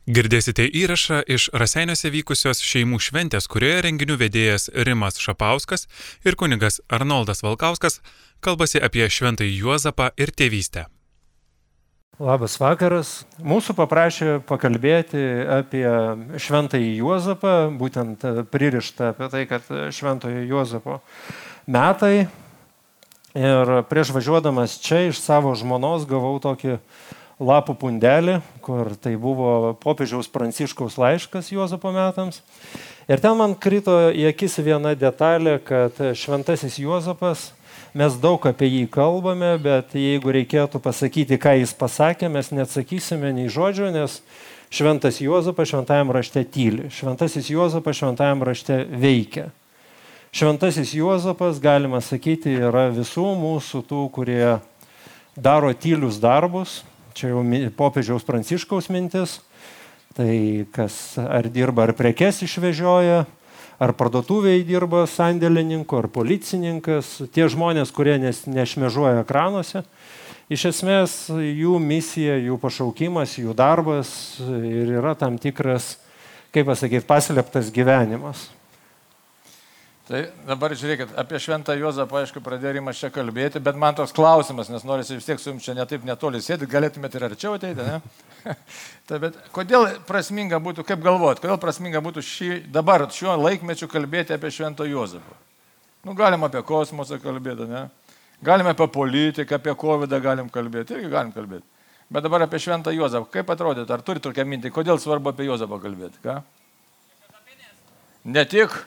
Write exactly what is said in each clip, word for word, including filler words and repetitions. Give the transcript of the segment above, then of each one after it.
Girdėsite įrašą iš Raseiniuose vykusios šeimų šventės, kurioje renginių vedėjas Rimas Šapauskas ir kunigas Arnoldas Valkauskas kalbasi apie Šventąjį Juozapą ir tėvystę. Labas vakaras. Mūsų paprašė pakalbėti apie Šventąjį Juozapą, būtent pririšta apie tai, kad Šventojo Juozapo metai. Ir prieš važiuodamas čia iš savo žmonos gavau tokį lapų pundelį, kur tai buvo popiežiaus Pranciškaus laiškas Juozapo metams. Ir ten man krito į akis viena detalė, kad Šventasis Juozapas, mes daug apie jį kalbame, bet jeigu reikėtų pasakyti, ką jis pasakė, mes neatsakysime nei žodžio, nes Šventas Juozapas šventajam rašte tyli. Šventasis Juozapas šventajam rašte veikia. Šventasis Juozapas, galima sakyti, yra visų mūsų tų, kurie daro tylius darbus. Čia jau popiežiaus Pranciškaus mintis. Tai kas ar dirba, ar prekes išvežioja, ar parduotuvėje dirba sandėlininku, ar policininkas. Tie žmonės, kurie nešmėžuoja ekranuose. Iš esmės jų misija, jų pašaukimas, jų darbas ir yra tam tikras, kaip pasakyti, paslėptas gyvenimas. Tai dabar žiūrėkit, apie Šventą Juozapą, aišku, pradėjo Rimas čia kalbėti, bet man toks klausimas, nes norisi vis tiek su jums čia netaip netoli sėdėti, galėtumėte ir arčiau ateiti, ne? Tai bet kodėl prasminga būtų, kaip galvojat, kodėl prasminga būtų šį, dabar šiuo laikmečiu kalbėti apie Šventą Juozapą? Nu, galim apie kosmosą kalbėti, ne? Galim apie politiką, apie kovidą galim kalbėti, irgi galim kalbėti. Bet dabar apie Šventą Juozapą, kaip atrodytų, ar turi tokią mintį, kodėl svarbu apie Juozapą kalbėti, ką? Ne tik...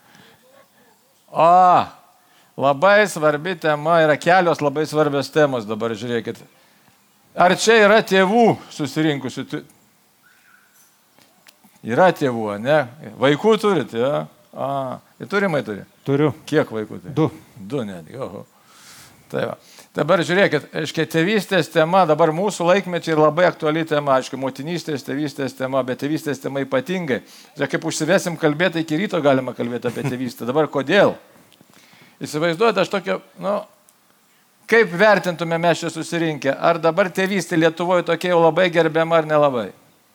A, labai svarbi tema, yra kelios labai svarbios temos, dabar žiūrėkit. Ar čia yra tėvų susirinkusių? Yra tėvų, ne? Vaikų turite, ja? A, ir turimai turi? Turiu. Kiek vaikų turi? Du. Du netgi, oho. Tai va. Dabar žiūrėkit, aiškiai, tėvystės tema, dabar mūsų laikmečiai labai aktuali tema, aiškiai, motinystės, tėvystės tema, bet tėvystės tema ypatingai. Tai kaip užsivesim kalbėti, iki ryto galima kalbėti apie tėvystę. Dabar kodėl? Įsivaizduojate, aš tokio, nu, kaip vertintume mes čia susirinkę, ar dabar tėvystė Lietuvoje tokia jau labai gerbiama ar nelabai?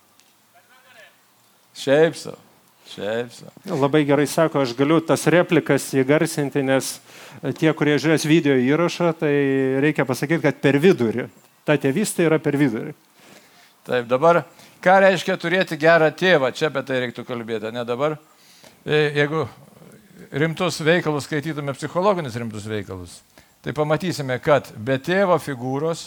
Šiaip savo. Šiaip savo. Labai gerai sako, aš galiu tas replikas įgarsinti, nes tie, kurie žiūrės video įrašą, tai reikia pasakyti, kad per vidurį. Ta tėvystė yra per vidurį. Taip, dabar, ką reiškia turėti gerą tėvą? Čia apie tai reiktų kalbėti, ne dabar? Jeigu rimtus veikalus skaitytume, psichologinius rimtus veikalus, tai pamatysime, kad be tėvo figūros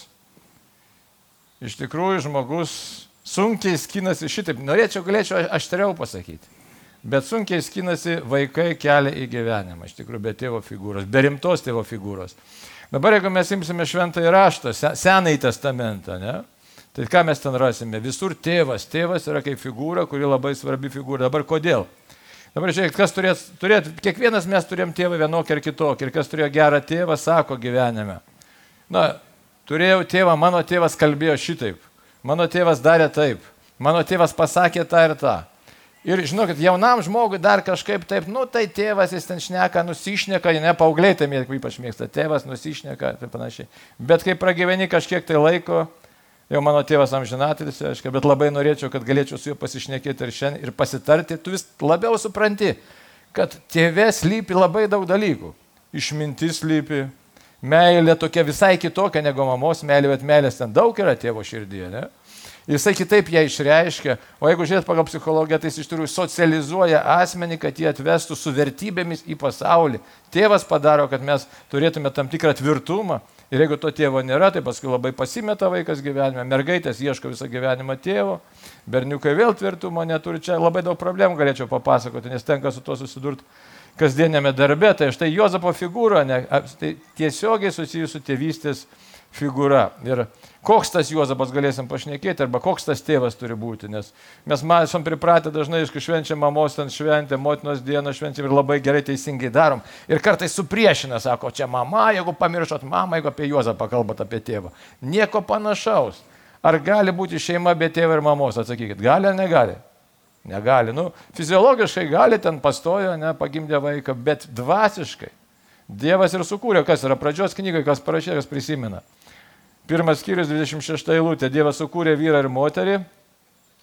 iš tikrųjų žmogus sunkiai skinasi šitaip. Norėčiau, galėčiau aštriau pasakyti. Bet sunkiai skinasi vaikai kelią į gyvenimą, iš tikrųjų, be tėvo figūros, be rimtos tėvo figūros. Dabar, jeigu mes imsime Šventąjį raštą, Senąjį testamentą, ne? Tai ką mes ten rasime? Visur tėvas. Tėvas yra kaip figūra, kuri labai svarbi figūra. Dabar kodėl? Dabar žiūrėk, kas turės, turėt, kiekvienas mes turėjom tėvą vienokį ir kitokį. Ir kas turėjo gerą tėvą, sako gyvenime. Na, turėjau tėvą, mano tėvas kalbėjo šitaip. Mano tėvas darė taip. Mano tėvas pasakė tą ir tą. Ir žinokit, jaunam žmogui dar kažkaip taip, nu tai tėvas jis ten šneka, nusišneka, ne paaugliai tai ypač mėgsta, tėvas nusišneka, tai panašiai. Bet kai pragyveni kažkiek tai laiko, jau mano tėvas amžinatilis, aiškiai, bet labai norėčiau, kad galėčiau su juo pasišnekėti ir šiandien ir pasitarti, tu vis labiau supranti, kad tėve slypi labai daug dalykų. Išmintis slypi, meilė tokia visai kitokia negu mamos meilė, bet meilės ten daug yra tėvo širdyje, ne? Jisai kitaip ją išreiškia, o jeigu žiūrėt pagal psichologiją, tai jis iš tikrųjų socializuoja asmenį, kad jie atvestų su vertybėmis į pasaulį. Tėvas padaro, kad mes turėtume tam tikrą tvirtumą ir jeigu to tėvo nėra, tai paskui labai pasimeta vaikas gyvenime, mergaitės ieško visą gyvenimą tėvo, berniukai vėl tvirtumo neturi, čia labai daug problemų galėčiau papasakoti, nes tenka su tuo susidurti kasdienėme darbe, tai štai Juozapo figūra, ne, tai tiesiogiai susijusi su tėvystės figūra. Ir koks tas Juozapas galėsim pašnekėti, arba koks tas tėvas turi būti, nes mes esam pripratę dažnai, aišku, švenčiam mamos ten šventę, motinos dieną švenčiam ir labai gerai teisingai darom. Ir kartais supriešina, sako, čia mama, jeigu pamiršot mamą, jeigu apie Juozapą kalbat apie tėvą. Nieko panašaus. Ar gali būti šeima be tėvo ir mamos? Atsakykit, gali ar negali? Negali. Nu, fiziologiškai gali, ten pastojo, ne, pagimdė vaiką, bet dvasiškai. Dievas ir sukūrė, kas yra pradžios knygai, kas parašė, kas prisimena. Pirmas skyrius, dvidešimt šešta eilutė. Dievas sukūrė vyrą ir moterį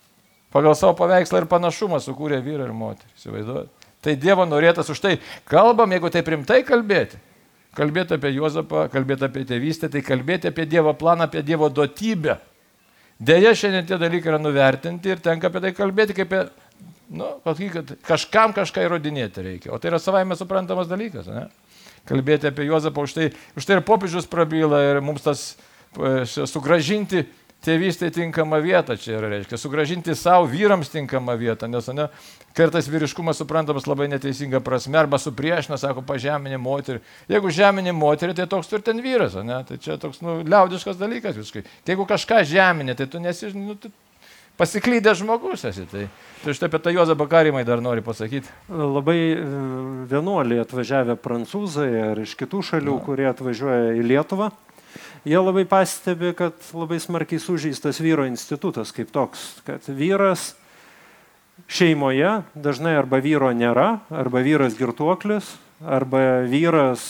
Pagal savo paveikslą ir panašumą sukūrė vyrą ir moterį. Įsivaizduojate? Tai Dievo norėtas už tai. Kalbam, jeigu taip rimtai kalbėti. Kalbėti apie Juozapą, kalbėti apie tėvystę, tai kalbėti apie Dievo planą, apie Dievo duotybę. Deja, šiandien tie dalykai yra nuvertinti ir tenka apie tai kalbėti, kaip apie, nu, kad kažkam kažką įrodinėti reikia. O tai yra savaime suprantamas dalykas, ne? Kalbėti apie Juozapą, už tai, už tai ir popiežius prabyla ir mums tas sugražinti tėvystė tinkamą vietą čia yra, reiškia, sugražinti savo vyrams tinkamą vietą, nes ne, kartais vyriškumas suprantamas labai neteisinga prasme, arba supriešina, sako, pažeminė moterį. Jeigu žeminė moterį, tai toks turi ten vyras, ne? Tai čia toks nu, liaudiškas dalykas visiškai. Jeigu kažką žeminė, tai tu nesi, nu, tu pasiklydęs žmogus esi. Tai, tai štai apie tą Juozapą Karimai dar nori pasakyti. Labai vienuoliai atvažiavę prancūzai ar iš kitų šalių, no. kurie atvažiuoja į Lietuvą. Jie labai pastebi, kad labai smarkiai sužeistas vyro institutas kaip toks, kad vyras šeimoje dažnai arba vyro nėra, arba vyras girtuoklis, arba vyras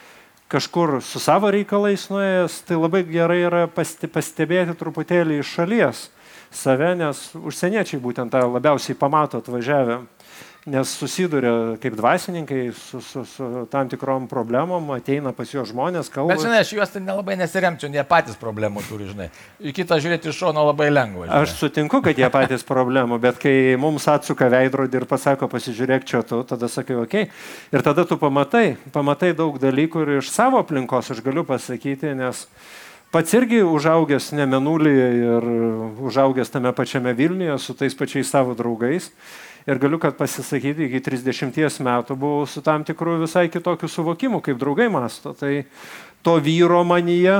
kažkur su savo reikalais nuėjęs, tai labai gerai yra pastebėti truputėlį iš šalies save, nes užsieniečiai būtent tą labiausiai pamato atvažiavę, nes susiduria kaip dvasininkai su, su, su tam tikrom problemom, ateina pas juos žmonės, kalba. Bet žinai, aš juos tai nelabai nesiremčiau, jie patys problemų turi, žinai. Į kitą žiūrėti iš šono labai lengva. Žinai. Aš sutinku, kad jie patys problemų, bet kai mums atsuka veidrodį ir pasako, pasižiūrėk čia tu, tada sakai, okei. Okay. Ir tada tu pamatai, pamatai daug dalykų ir iš savo aplinkos aš galiu pasakyti, nes pats irgi užaugęs ne Mėnulyje ir užaugęs tame pačiame Vilniuje su tais pačiais savo draugais. Ir galiu, kad pasisakyti, iki trisdešimties metų buvau su tam tikru visai kitokiu suvokimu, kaip draugai masto. Tai to vyro manyje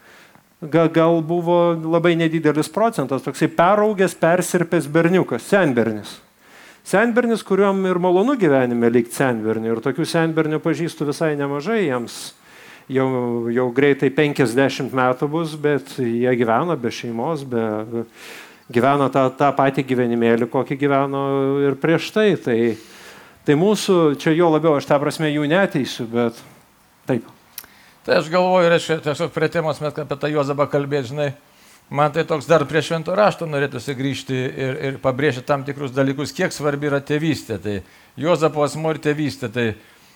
gal, gal buvo labai nedidelis procentas, toksai peraugęs, persirpęs berniukas, senbernis. Senbernis, kuriuom ir malonu gyvenime likti senberniu. Ir tokių senbernių pažįstu visai nemažai, jiems jau, jau greitai penkiasdešimt metų bus, bet jie gyvena be šeimos, be... gyveno tą, tą patį gyvenimėlį, kokį gyveno ir prieš tai. Tai, tai mūsų, čia jo labiau, aš tą prasme jų neteisiu, bet taip. Tai aš galvoju, reiškia, tiesiog prie temos mes apie tą Juozapą kalbėti, žinai, man tai toks dar prie švento rašto norėtųsi grįžti ir, ir pabrėžti tam tikrus dalykus, kiek svarbi yra tėvystė. Tai Juozapo asmuo ir tėvystė, tai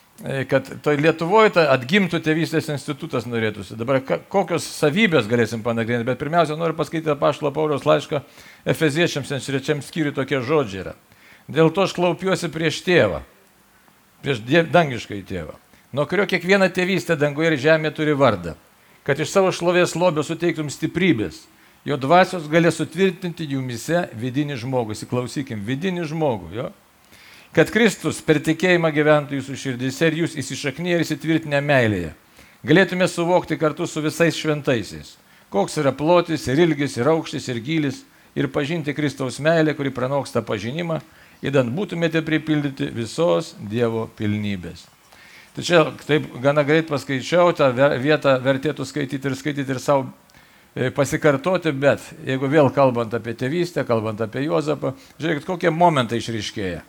kad to Lietuvoje tai atgimtų tėvystės institutas norėtųsi. Dabar kokios savybės galėsim panagrinėti, bet pirmiausia noriu paskaityti apaštalo Pauliaus laišką Efeziečiams trečiam skyriui tokie žodžiai yra. Dėl to aš klaupiuosi prieš tėvą, prieš dangišką tėvą, nuo kurio kiekviena tėvystė dangoje ir žemėje turi vardą, kad iš savo šlovės lobio suteiktum stiprybės, jo dvasios galės sutvirtinti jumise vidinį žmogų. Įsiklausykim, vidinį žmogų, jo. Kad Kristus per tikėjimą gyventų jūsų širdise ir jūs įsišaknyje ir įsitvirtinę meilėje. Galėtume suvokti kartu su visais šventaisiais, koks yra plotis ir ilgis ir aukštis ir gylis ir pažinti Kristaus meilę, kuri pranoksta pažinimą, įdant būtumėte pripildyti visos Dievo pilnybės. Tai čia taip gana greit paskaičiau, tą vietą vertėtų skaityti ir skaityti ir savo pasikartoti, bet jeigu vėl kalbant apie tėvystę, kalbant apie Juozapą, žiūrėkit, kokie momentai išryškėja.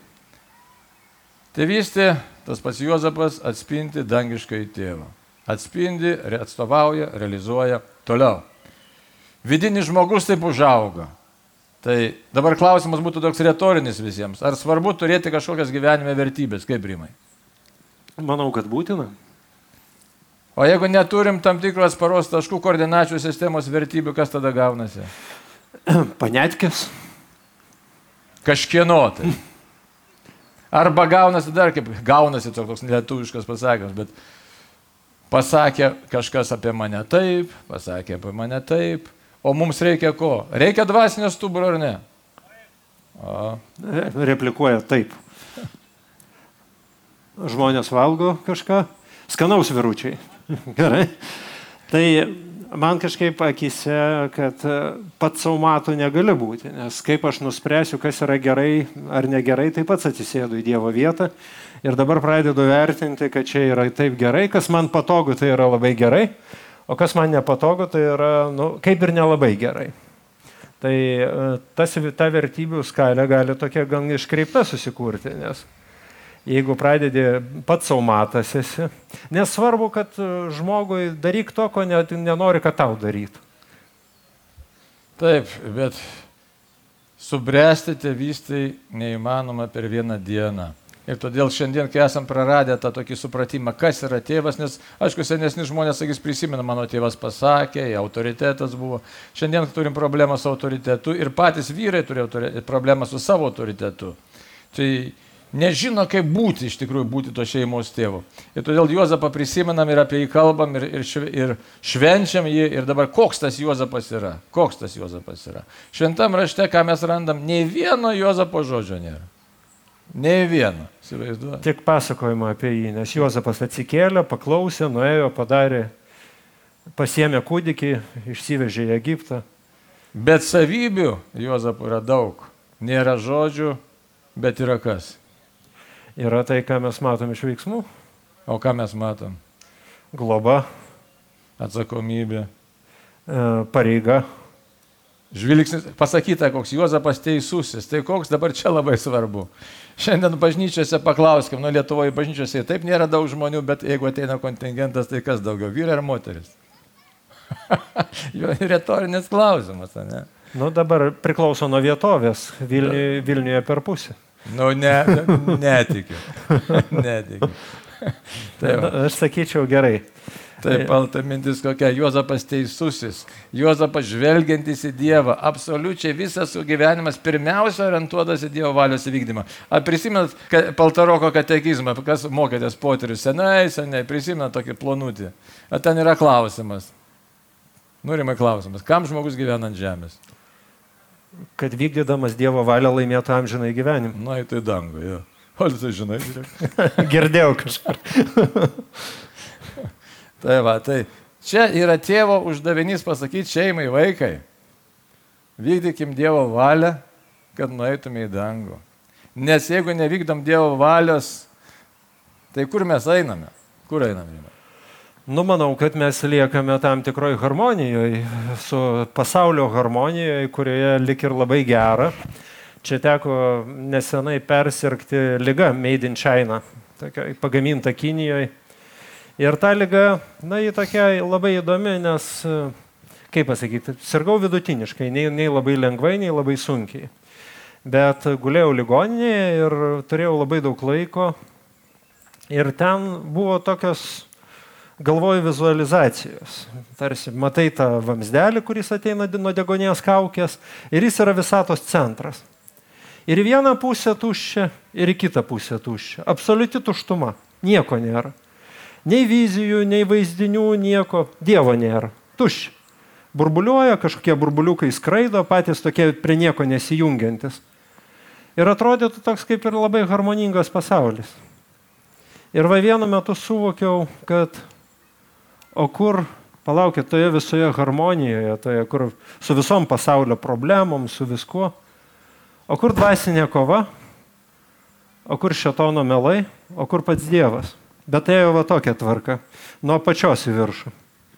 Tėvystė, tas pats Juozapas atspindi dangiškai tėvą. Atspindi, atstovauja, realizuoja toliau. Vidinis žmogus taip užauga. Tai dabar klausimas būtų toks retorinis visiems. Ar svarbu turėti kažkokias gyvenime vertybės, kaip Rimai? Manau, kad būtina. O jeigu neturim tam tikros atsparos taškų koordinačių sistemos vertybių, kas tada gaunasi? Panetkės. Kažkieno tai. Arba gaunasi dar kaip, gaunasi toks lietuviškas pasakymas, bet pasakė kažkas apie mane taip, pasakė apie mane taip, o mums reikia ko? Reikia dvasinio stuburo ar ne? O. Replikuoja taip. Žmonės valgo kažką, skanaus vyručiai. Gerai. Tai man kažkaip akise, kad pats savo matų negali būti, nes kaip aš nuspręsiu, kas yra gerai ar negerai, tai pats atsisėdu į Dievo vietą ir dabar pradedu vertinti, kad čia yra taip gerai, kas man patogu, tai yra labai gerai, o kas man nepatogu, tai yra nu, kaip ir nelabai gerai. Tai tas, ta vertybių skalė gali tokia gan iškreipta susikurti, nes jeigu pradedi pats savo matas esi, nesvarbu, kad žmogui daryk to, ko nenori, kad tau darytų. Taip, bet subręsti tėvystėj neįmanoma per vieną dieną. Ir todėl šiandien, kai esam praradę tą tokį supratimą, kas yra tėvas, nes, aišku, senesni žmonės, sakys, prisimena, mano tėvas pasakė, autoritetas buvo. Šiandien turim problemą su autoritetu ir patys vyrai turi problemą su savo autoritetu. Tai nežino, kaip būti, iš tikrųjų, būti to šeimos tėvu. Ir todėl Juozapą prisimenam ir apie jį kalbam ir, ir, šve, ir švenčiam jį. Ir dabar koks tas Juozapas yra? Koks tas Juozapas yra? Šventam rašte, ką mes randam, nei vieno Juozapo žodžio nėra. Nei vieno. Įsivaizduoju. Tik pasakojama apie jį, nes Juozapas atsikėlė, paklausė, nuėjo, padarė, pasiėmė kūdikį, išsivežė į Egiptą. Bet savybių Juozapų yra daug. Nėra žodžių, bet yra kas? Yra tai, ką mes matom iš veiksmų. O ką mes matom? Globa. Atsakomybė. Pareiga. Žvilgsnis, pasakyta, koks Juozapas teisusis, tai koks dabar čia labai svarbu. Šiandien bažnyčiose paklauskim, nu Lietuvoje bažnyčiose taip nėra daug žmonių, bet jeigu ateina kontingentas, tai kas daugiau, vyrai ar moteris? Retorinis klausimas, ne? Nu dabar priklauso nuo vietovės, Vilniuje, Vilniuje per pusę. Nu ne, netikiu, netikiu. Tai aš sakyčiau gerai. Taip, palta mintis kokia, Juozapas teisusis, Juozapas žvelgiantis į Dievą, absoliučiai visas gyvenimas pirmiausia orientuotas į Dievo valios įvykdymą. Ar prisimenat Paltaroko katekizmą, kas mokėtės poterius senai, senai, prisimenat tokį plonutį. Ar ten yra klausimas? Nurimai klausimas, kam žmogus gyvena ant žemės? Kad vykdydamas Dievo valią laimėtų amžinai gyvenimą. Na, tai dangų, jo. O tu žinai, girdėjau kažką. Tai va, tai čia yra tėvo uždavinys pasakyti šeimai, vaikai, vykdykim Dievo valią, kad nueitume į dangų. Nes jeigu nevykdom Dievo valios, tai kur mes einame? Kur einame? Nu, manau, kad mes liekame tam tikroj harmonijoje, su pasaulio harmonijoje, kurioje lik ir labai gera. Čia teko nesenai persirgti liga Made in China, tokia pagaminta Kinijoje. Ir ta liga, na, ji tokia labai įdomi, nes, kaip pasakyti, sirgau vidutiniškai, nei, nei labai lengvai, nei labai sunkiai. Bet gulėjau ligoninėje ir turėjau labai daug laiko. Ir ten buvo tokios, galvoju, vizualizacijos. Tarsi, matai tą vamsdelį, kuris ateina nuo degonės kaukės, ir jis yra visatos centras. Ir į vieną pusę tuščia, ir į kitą pusę tuščia. Absoliuti tuštuma. Nieko nėra. Nei vizijų, nei vaizdinių, nieko. Dievo nėra. Tuščia. Burbuliuoja, kažkokie burbuliukai skraido, patys tokie prie nieko nesijungiantis. Ir atrodytų toks kaip ir labai harmoningas pasaulis. Ir va vienu metu suvokiau, kad o kur, palaukit, toje visoje harmonijoje, toje, kur su visom pasaulio problemom, su viskuo, o kur dvasinė kova, o kur šėtono melai, o kur pats Dievas. Bet tai jau va tokia tvarka, nuo pačios į viršų.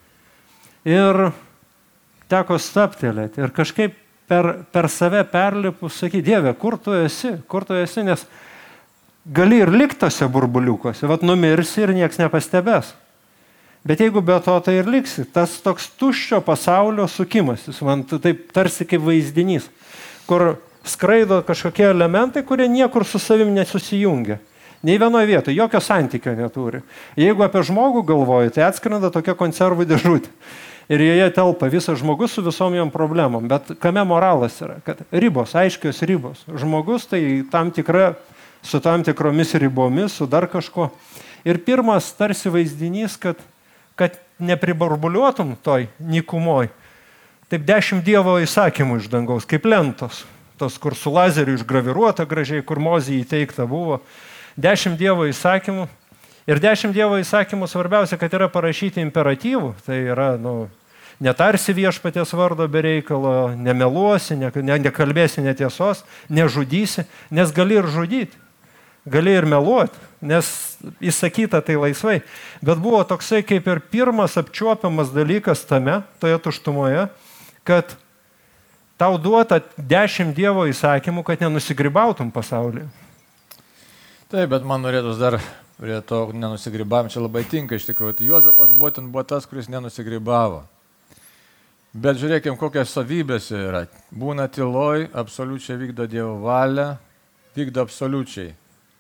Ir teko staptelėti ir kažkaip per, per save perlipus sakyti, Dieve, kur tu esi, kur tu esi, nes gali ir likti tose burbuliukose, vat numirsi ir nieks nepastebės. Bet jeigu be to, tai ir liksi, tas toks tuščio pasaulio sukimasis, man taip tarsi kaip vaizdinys, kur skraido kažkokie elementai, kurie niekur su savim nesusijungia. Nei vienoje vietoje, jokio santykio neturi. Jeigu apie žmogų galvoji, tai atskrenda tokia konservų dėžutė. Ir joje telpa visas žmogus su visom jom problemom. Bet kame moralas yra? Kad ribos, aiškios ribos. Žmogus tai tam tikra, su tam tikromis ribomis, su dar kažko. Ir pirmas tarsi vaizdinys, kad, kad nepriburbuliuotum toj nykumoj. Taip dešimt Dievo įsakymų iš dangaus, kaip lentos. Tos, kur su lazeriu išgraviruota gražiai, kur Mozijai įteikta buvo. Dešimt Dievo įsakymų. Ir dešimt Dievo įsakymų svarbiausia, kad yra parašyti imperatyvų. Tai yra, nu, netarsi viešpaties vardo be reikalo, nemeluosi, ne, ne, nekalbėsi netiesos, nežudysi, nes gali ir žudyti. Gali ir meluoti, nes įsakyta tai laisvai. Bet buvo toksai kaip ir pirmas apčiuopiamas dalykas tame, toje tuštumoje, kad tau duota dešimt Dievo įsakymų, kad nenusigribautum pasaulyje. Taip, bet man norėtus dar prie to nenusigribam, čia labai tinka iš tikrųjų. Tai Juozapas būtent buvo tas, kuris nenusigribavo. Bet žiūrėkime, kokios savybės yra. Būna tyloj, absoliučiai vykdo Dievo valią, vykdo absoliučiai.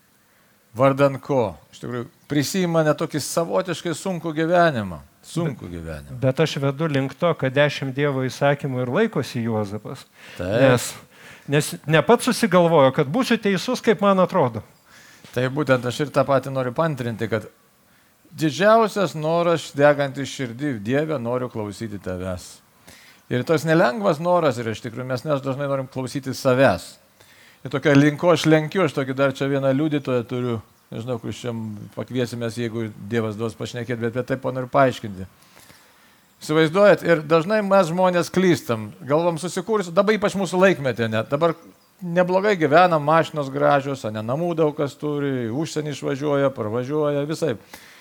Vardan ko? Iš tikrųjų, prisima net tokį savotiškai sunkų gyvenimą. Sunkų gyvenimą. Bet aš vedu link to, kad dešimt Dievo įsakymų ir laikosi Juozapas. Taip. Nes, nes ne pats susigalvojo, kad būsiu teisus, kaip man atrodo. Tai būtent aš ir tą patį noriu pantrinti, kad didžiausias noras degantis širdį, Dieve, noriu klausyti tavęs. Ir tos nelengvas noras yra iš tikrųjų, mes nes dažnai norim klausyti savęs. Ir tokia linko aš lenkiu, aš tokį dar čia vieną liudytoją turiu, nežinau, kur šiam pakviesimės, jeigu Dievas duos pašnekėti, bet apie tai noriu paaiškinti. Įsivaizduojat, ir dažnai mes žmonės klystam, galvom susikūrsiu, dabar ypač mūsų laikmetė net, dabar neblogai gyvenam, mašinos gražios, ne namų daug kas turi, užsienį išvažiuoja, parvažiuoja, visai.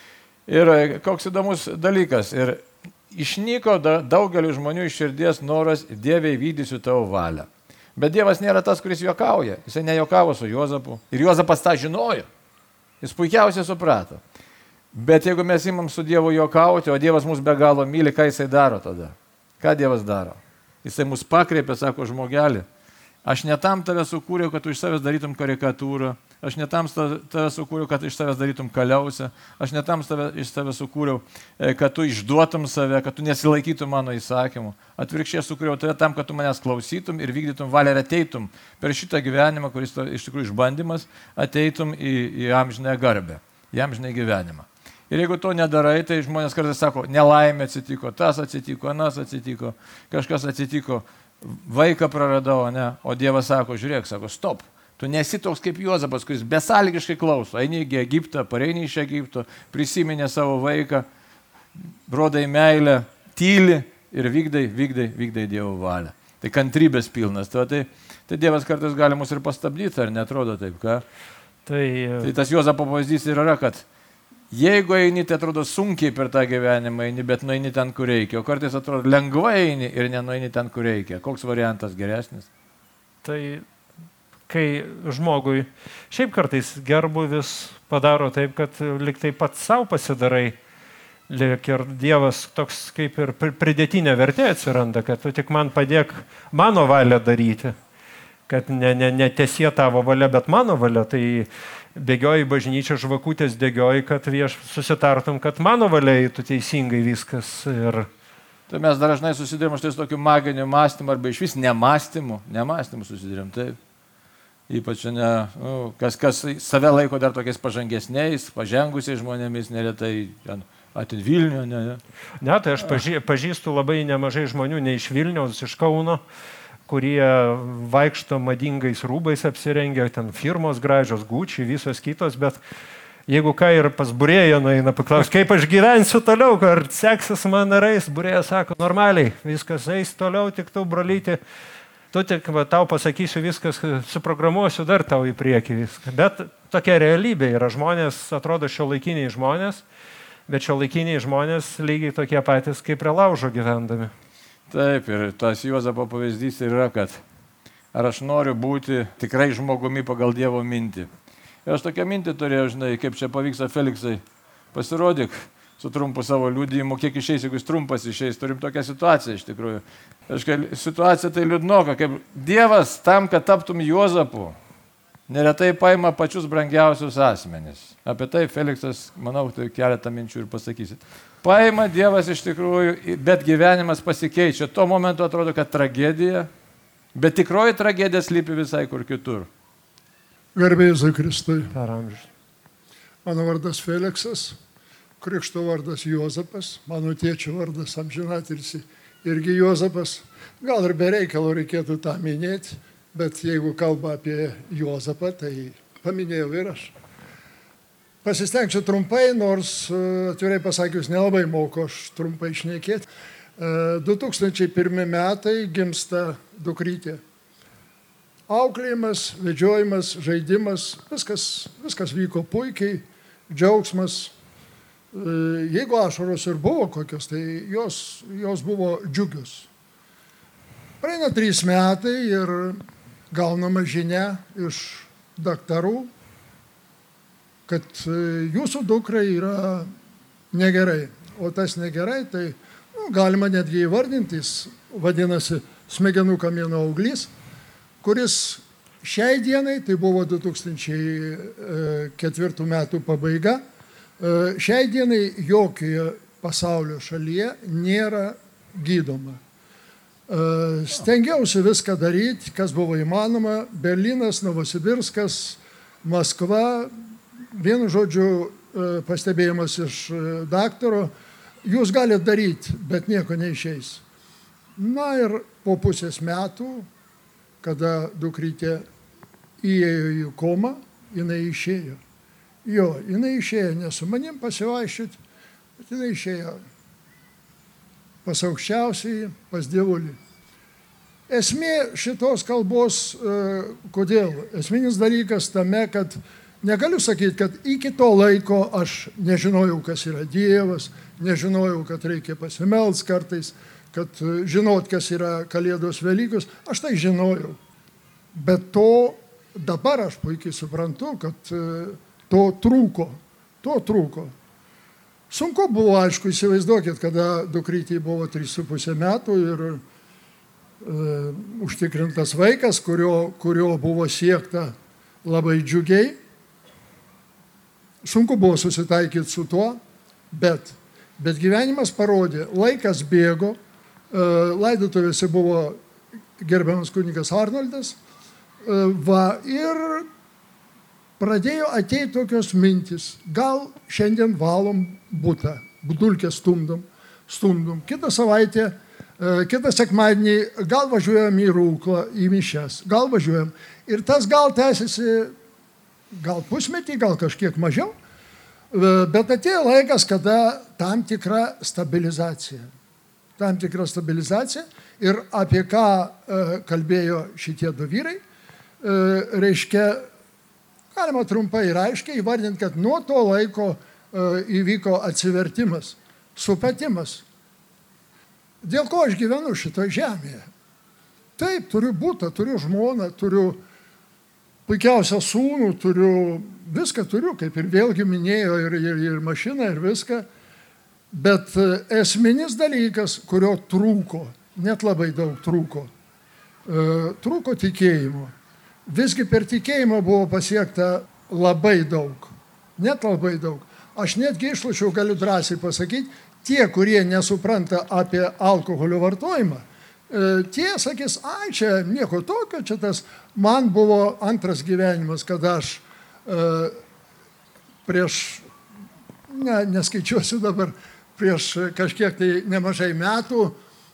Ir koks įdomus dalykas, ir išnyko daugeliu žmonių iš širdies noras, Dieve, įvykdysiu tavo valią. Bet Dievas nėra tas, kuris juokauja. Jisai nejuokavo su Juozapu. Ir Juozapas tą žinojo. Jis puikiausiai suprato. Bet jeigu mes imam su Dievu juokauti, o Dievas mus be galo myli, ką jisai daro tada? Ką Dievas daro? Jisai mus pakreipia, sako, žmogelį, aš ne tam tave sukūriau, kad tu iš savęs darytum karikatūrą. Aš ne tam tave sukūriau, kad iš savęs darytum kaliausę. Aš ne tam tave, iš savęs sukūriau, kad tu išduotum save, kad tu nesilaikytum mano įsakymų. Atvirkščiai sukūriau tave tam, kad tu manęs klausytum ir vykdytum valią ir ateitum per šitą gyvenimą, kuris iš tikrųjų išbandymas, ateitum į, į amžinę garbę, į amžinę gyvenimą. Ir jeigu to nedarai, tai žmonės kartais sako, nelaimė atsitiko, tas atsitiko, anas atsitiko, kažkas atsitiko, vaiką praradau, ne? O Dievas sako, žiūrėk, sako, stop. Tu nesi toks kaip Juozapas, kuris besąlygiškai klauso. Eini į Egiptą, pareini iš Egipto, prisiminė savo vaiką, rodai meilę, tyli ir vykdai, vykdai, vykdai Dievo valią. Tai kantrybės pilnas. Tai, tai, tai Dievas kartais gali mus ir pastabdyti, ar netrodo taip, ką? Tai, tai tas Juozapo pavyzdys ir yra, kad jeigu eini, tai atrodo sunkiai per tą gyvenimą eini, bet nueini ten, kur reikia. O kartais atrodo lengvai eini ir nenueini ten, kur reikia. Koks variantas geresnis? Tai kai žmogui šiaip kartais gerbuvis padaro taip, kad liktai pats savo pasidarai, lik ir Dievas toks kaip ir pridėtinė vertė atsiranda, kad tu tik man padėk mano valią daryti, kad ne, ne, ne tiesie tavo valia, bet mano valia, tai bėgioji bažnyčia, žvakutės degioji, kad vieš susitartum, kad mano valia eitų teisingai viskas. Ir tai mes dažnai susidurėm štai su tokiu maginiu mąstymu arba iš vis nemąstymu, nemąstymu susidurėm, taip. Ypač ne, nu, kas, kas save laiko dar tokiais pažangesniais, pažengusiais žmonėmis, neretai atin Vilnių. Ne, ne. ne, tai aš pažį, pažįstu labai nemažai žmonių, ne iš Vilniaus, iš Kauno, kurie vaikšto madingais rūbais apsirengę, ten firmos gražios, Gucci, visos kitos, bet jeigu ką ir pas Burėją nueina, paklaus, kaip aš gyvensiu toliau, ar seksis man eis, Burėja sako, normaliai, viskas eis toliau, tik tu, brolyti, tu tik va, tau pasakysiu viskas, suprogramuosiu dar tau į priekį viską. Bet tokia realybė yra, žmonės atrodo šiuolaikiniai žmonės, bet šiuolaikiniai žmonės lygiai tokie patys kaip prie laužo gyvendami. Taip, ir tas Juozapo pavyzdys yra, kad ar aš noriu būti tikrai žmogumi pagal Dievo mintį. Ir aš tokią mintį turėjau, žinai, kaip čia pavyksta Feliksai, pasirodyk su trumpu savo liudijimu, kiek išeis, jeigu jis trumpas išeis, turim tokią situaciją iš tikrųjų. Aiškia, situacija tai liūdnoka, kaip Dievas tam, kad taptum Juozapu, neretai paima pačius brangiausius asmenis. Apie tai Feliksas, manau, tai keletą minčių ir pasakysit. Paima Dievas iš tikrųjų, bet gyvenimas pasikeičia. Tuo momentu atrodo, kad tragedija, bet tikroji tragedija slypi visai kur kitur. Garbė Jėzui Kristui. Per amžius. Mano vardas Feliksas, krikšto vardas Juozapas, mano tėčio vardas amžinatilsį irgi Juozapas. Gal ir be reikalo reikėtų tą minėti, bet jeigu kalba apie Juozapą, tai paminėjau ir aš. Pasistengsiu trumpai, nors atvirai pasakius nelabai moku aš trumpai šnekėti. du tūkstančiai pirmi metai gimsta dukrytė. Auklėjimas, vedžiojimas, žaidimas, viskas, viskas vyko puikiai, džiaugsmas. Jeigu ašaros ir buvo kokios, tai jos, jos buvo džiugios. Praeina trys metai ir gaunama žinia iš daktarų, kad jūsų dukrai yra negerai. O tas negerai, tai nu, galima netgi įvardintis vadinasi smegenų kamieno auglys, kuris šiai dienai, tai buvo du tūkstančiai ketvirtų metų pabaiga, šiai dienai jokioje pasaulio šalyje nėra gydoma. Stengiausi viską daryti, kas buvo įmanoma. Berlynas, Novosibirskas, Maskva, vienu žodžiu pastebėjimas iš daktaro, jūs galite daryti, bet nieko neišeis. Na ir po pusės metų, kada dukrytė įėjo į komą, jinai išėjo. Jo, jinai išėjo ne su manim pasivaikščioti, bet jinai išėjo pas aukščiausiai, pas Dievulį. Esmė šitos kalbos, kodėl? Esminis dalykas tame, kad negaliu sakyti, kad iki to laiko aš nežinojau, kas yra Dievas, nežinojau, kad reikia pasimelst kartais, kad žinot, kas yra Kalėdos Velykos, aš tai žinojau. Bet to dabar aš puikiai suprantu, kad to trūko, to trūko. Sunku buvo, aišku, įsivaizduokit, kada dukrytei buvo trys su pusė metų ir e, užtikrintas vaikas, kurio, kurio buvo siekta labai džiugiai. Sunku buvo susitaikyti su tuo, bet, bet gyvenimas parodė, laikas bėgo, e, laidotuvėse buvo gerbiamas kunigas Arnoldas, e, va, ir pradėjo ateiti tokios mintis, gal šiandien valom butą, dulkės stumdom, stumdom. Kitą savaitę, kitą sekmadienį gal važiuojam į Rūklą, į mišias, gal važiuojam. Ir tas gal tęsiasi, gal pusmetį, gal kažkiek mažiau, bet atėjo laikas, kada tam tikra stabilizacija. Tam tikra stabilizacija ir apie ką kalbėjo šitie du vyrai, reiškia, galima trumpai ir aiškiai įvardinti, kad nuo to laiko uh, įvyko atsivertimas, supatimas. Dėl ko aš gyvenu šitoje žemėje? Taip, turiu būtą, turiu žmoną, turiu puikiausią sūnų, turiu viską turiu, kaip ir vėlgi minėjo, ir, ir, ir mašiną, ir viską. Bet uh, esminis dalykas, kurio trūko, net labai daug trūko, uh, trūko tikėjimo. Visgi per tikėjimą buvo pasiekta labai daug, net labai daug. Aš netgi išlošiau, galiu drąsiai pasakyti, tie, kurie nesupranta apie alkoholio vartojimą, tie sakys, ai, čia nieko tokio, čia tas, man buvo antras gyvenimas, kada aš prieš, ne, neskaičiuosiu dabar, prieš kažkiek tai nemažai metų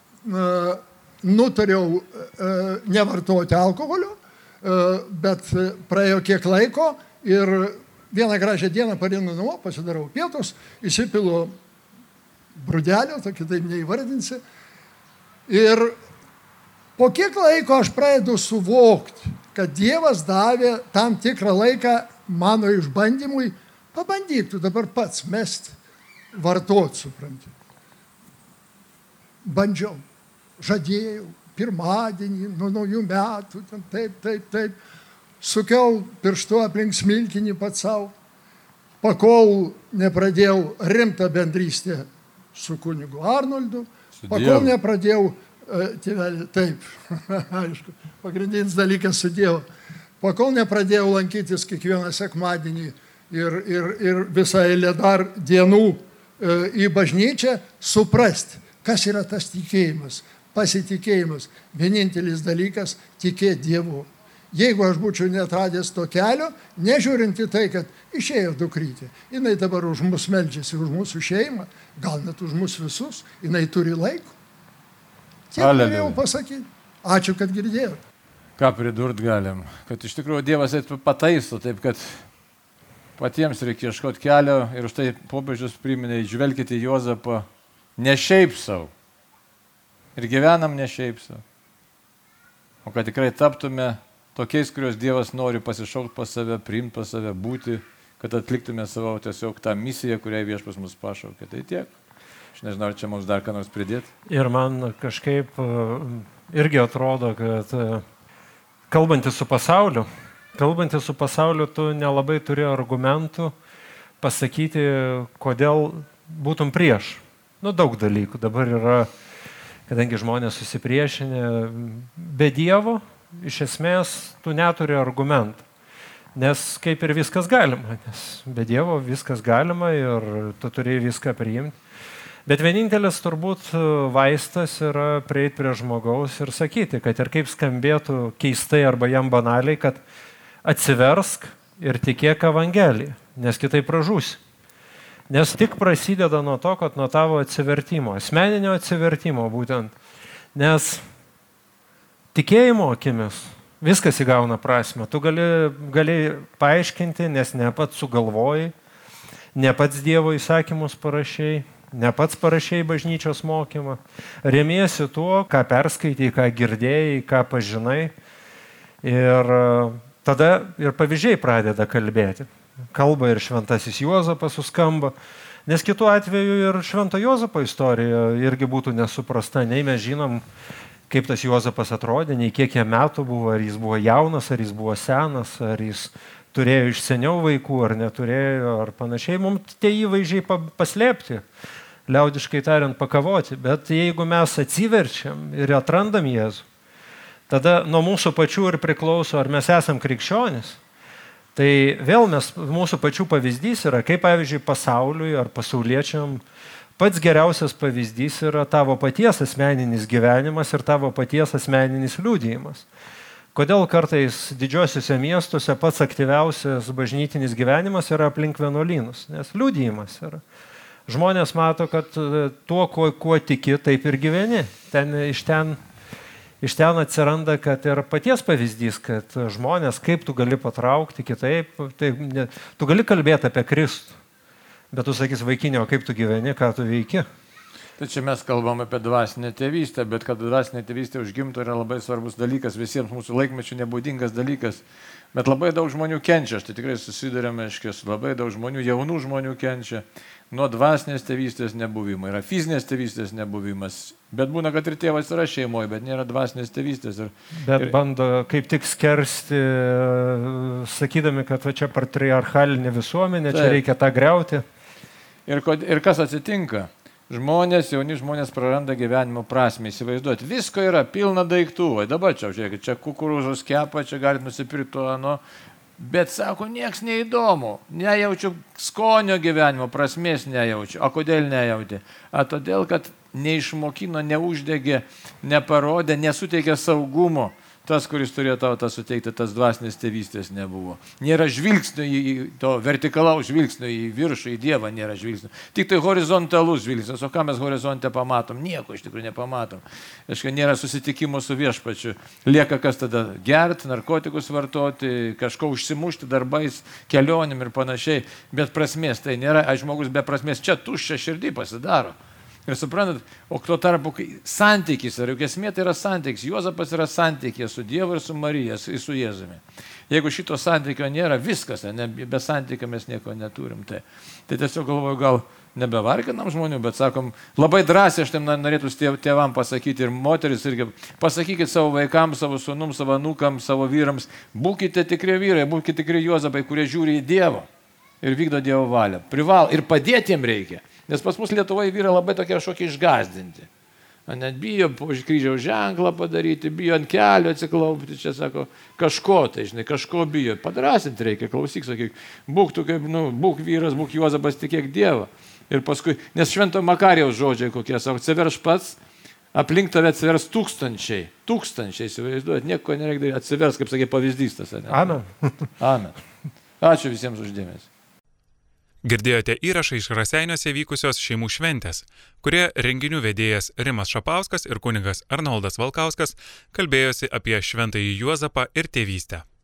nutariau nevartoti alkoholio, bet praėjo kiek laiko ir vieną gražią dieną pareinu namo, pasidarau pietus, įsipilu brudelio, to kitaip neįvardinsi. Ir po kiek laiko aš pradedu suvokti, kad Dievas davė tam tikrą laiką mano išbandymui, pabandyk tu dabar pats mesti, vartot, supranti. Bandžiau, žadėjau. Pirmadienį, nuo naujų metų, taip, taip, taip, sukiau pirštu aplink smilkinį pats savo, pakol nepradėjau rimtą bendrystę su kunigu Arnoldu, pakol nepradėjau, tėvelį, taip, aišku, pagrindinis dalykas su Dievu, pakol nepradėjau lankytis kiekvieną sekmadienį ir, ir, ir visą eilę dar dienų į bažnyčią, suprasti, kas yra tas tikėjimas. Pasitikėjimas. Vienintelis dalykas – tikėti Dievu. Jeigu aš būčiau netradęs to kelio, nežiūrint į tai, kad išėjo dukrytė, jinai dabar už mus meldžiasi, už mūsų šeimą, gal net už mus visus, jinai turi laiko. Tiek norėjau pasakyti. Ačiū, kad girdėjau. Ką pridurt galim? Kad iš tikrųjų Dievas pataiso, taip kad patiems reikia ieškoti kelio ir už tai popiežius priminė, žvelkite į Juozapą ne šiaip savo. Ir gyvenam ne šiaip savo. O kad tikrai taptume tokiais, kuriuos Dievas nori pasišaukti pas save, priimti pas save, būti, kad atliktume savo tiesiog tą misiją, kurią Viešpats mus pašaukė. Tai tiek. Aš nežinau, ar čia mums dar ką nors pridėti. Ir man kažkaip irgi atrodo, kad kalbantis su pasauliu, kalbantis su pasauliu, tu nelabai turi argumentų pasakyti, kodėl būtum prieš. Nu, daug dalykų. Dabar yra kadangi žmonės susipriešinę, be Dievo iš esmės tu neturi argumentų. Nes kaip ir viskas galima, nes be Dievo viskas galima ir tu turi viską priimti. Bet vienintelis turbūt vaistas yra prieiti prie žmogaus ir sakyti, kad ir kaip skambėtų keistai arba jam banaliai, kad atsiversk ir tikėk Evangeliją, nes kitaip pražūsi. Nes tik prasideda nuo to, kad nuo tavo atsivertimo, asmeninio atsivertimo būtent. Nes tikėjimo akimis viskas įgauna prasmę. Tu gali, gali paaiškinti, nes ne pats sugalvojai, ne pats Dievo įsakymus parašiai, ne pats parašiai bažnyčios mokymą. Remiesi tuo, ką perskaitai, ką girdėjai, ką pažinai. Ir tada ir pavyzdžiai pradeda kalbėti. Kalba ir šventasis Juozapas suskamba. Nes kitu atveju ir švento Juozapo istorija irgi būtų nesuprasta. Nei mes žinom, kaip tas Juozapas atrodė, nei kiek jam metų buvo, ar jis buvo jaunas, ar jis buvo senas, ar jis turėjo iš seniau vaikų, ar neturėjo, ar panašiai. Mums tie įvaizdžiai paslėpti, liaudiškai tariant, pakavoti. Bet jeigu mes atsiverčiam ir atrandam Jėzų, tada nuo mūsų pačių ir priklauso, ar mes esam krikščionis. Tai vėl mes, mūsų pačių pavyzdys yra, kaip pavyzdžiui pasauliui ar pasauliečiam, pats geriausias pavyzdys yra tavo paties asmeninis gyvenimas ir tavo paties asmeninis liudijimas. Kodėl kartais didžiosiuose miestuose pats aktyviausias bažnytinis gyvenimas yra aplink vienuolynus? Nes liudijimas yra. Žmonės mato, kad tuo, kuo, kuo tiki, taip ir gyveni. Ten, iš, ten, iš ten atsiranda, kad ir paties pavyzdys, kad žmonės, kaip tu gali patraukti kitaip, tai, ne, tu gali kalbėti apie Kristų. Bet tu sakys, vaikinio, kaip tu gyveni, ką tu veiki. Tai čia mes kalbam apie dvasinę tėvystę, bet kad dvasinė tėvystė užgimtų yra labai svarbus dalykas, visiems mūsų laikmečių nebūdingas dalykas. Bet labai daug žmonių kenčia, aš tai tikrai susidurėme, aiškiai, labai daug žmonių, jaunų žmonių kenčia nuo dvasinės tėvystės nebuvimo. Yra fizinės tėvystės nebuvimas, bet būna, kad ir tėvas yra šeimoje, bet nėra dvasinės tėvystės. Ir, bet ir... bando kaip tik skersti, sakydami, kad va, čia patriarchalinė visuomenė, taip, čia reikia tą griauti. Ir, ir kas atsitinka? Žmonės, jauni žmonės praranda gyvenimo prasmę, įsivaizduoti. Visko yra, pilna daiktų. O dabar čia, žiūrėkit, čia kukurūzos kepa, čia galite nusipirkti to, ano. Bet sako, nieks neįdomu. Nejaučiu skonio gyvenimo, prasmės nejaučiu. O kodėl nejauti? A todėl, kad neišmokino, neuždegė, neparodė, nesuteikė saugumo. Tas, kuris turėjo tau tą suteikti, tas dvasinės tėvystės nebuvo. Nėra žvilgsnio į to vertikalaus žvilgsnio į viršų, į Dievą nėra žvilgsnio. Tik tai horizontalus žvilgsnis. O ką mes horizonte pamatom? Nieko iš tikrųjų nepamatom. Aišku, nėra susitikimo su viešpačiu. Lieka kas tada gerti, narkotikus vartoti, kažko užsimušti darbais, kelionėm ir panašiai. Bet prasmės tai nėra. Ai, žmogus be prasmės čia tuščia širdį pasidaro. Ir suprantat, o tuo tarpu santykis, ar juk esmė tai yra santykis. Juozapas yra santykė su Dievu ir su Marija, su Jėzumi. Jeigu šito santykio nėra, viskas, ne, be santykio mes nieko neturim. Tai, tai tiesiog galvoju, gal nebevarginam žmonių, bet sakom, labai drąsiai aš tam norėtų tėvam pasakyti ir moteris irgi, pasakykit savo vaikams, savo sūnums, savo anūkams, savo vyrams, būkite tikri vyrai, būkite tikri Juozapai, kurie žiūri į Dievą ir vykdo Dievo valią. Prival ir padėti jiem reikia. Nes pas mus Lietuvoje vyrai labai tokie kažkokie išgazdinti. Net bijo kryžiaus ženklą padaryti, bijo ant kelio atsiklaupti, čia sako, kažko tai, žinai, kažko bijo. Padrasinti reikia, klausyk, sakyk, būk tu kaip, nu, būk vyras, būk Juozapas, tikėk Dievą. Ir paskui, nes švento Makarijaus žodžiai kokie, sako, atsiverš pats, aplink tave atsivers tūkstančiai, tūkstančiai, įsivaizduojat, nieko nereikia daryti, atsivers, kaip sakė, pavyzdys tas. Ne? Amen. Amen. Ačiū visiems už dėmesį. Girdėjote įrašą iš Raseiniuose vykusios šeimų šventės, kurie renginių vedėjas Rimas Šapauskas ir kunigas Arnoldas Valkauskas kalbėjosi apie šventąjį Juozapą ir tėvystę.